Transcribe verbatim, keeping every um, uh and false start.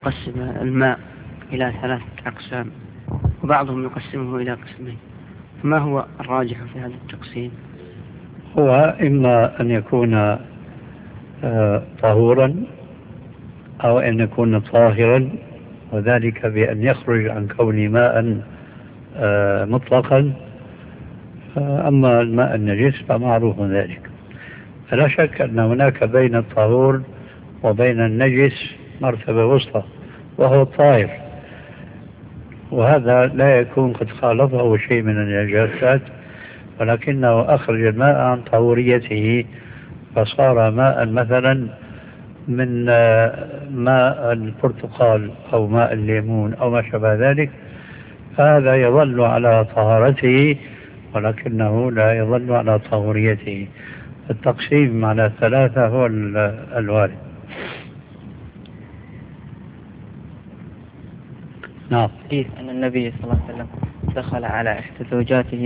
قسم الماء إلى ثلاثة أقسام وبعضهم يقسمه إلى قسمين، ما هو الراجح في هذا التقسيم؟ هو إما أن يكون طهورا أو أن يكون طاهرا، وذلك بأن يخرج عن كون ماء مطلقا. أما الماء النجس فمعروف ذلك، فلا شك أن هناك بين الطهور وبين النجس مرتبة وسطى وهو الطاهر، وهذا لا يكون قد خالطه شيء من النجاسات، ولكنه أخرج الماء عن طهوريته فصار ماء مثلا من ماء البرتقال أو ماء الليمون أو ما شابه ذلك، فهذا يظل على طهارته ولكنه لا يظل على طهوريته. التقسيم على ثلاثة هو الوارد. نعم. أن النبي صلى الله عليه وسلم دخل على إحدى زوجاته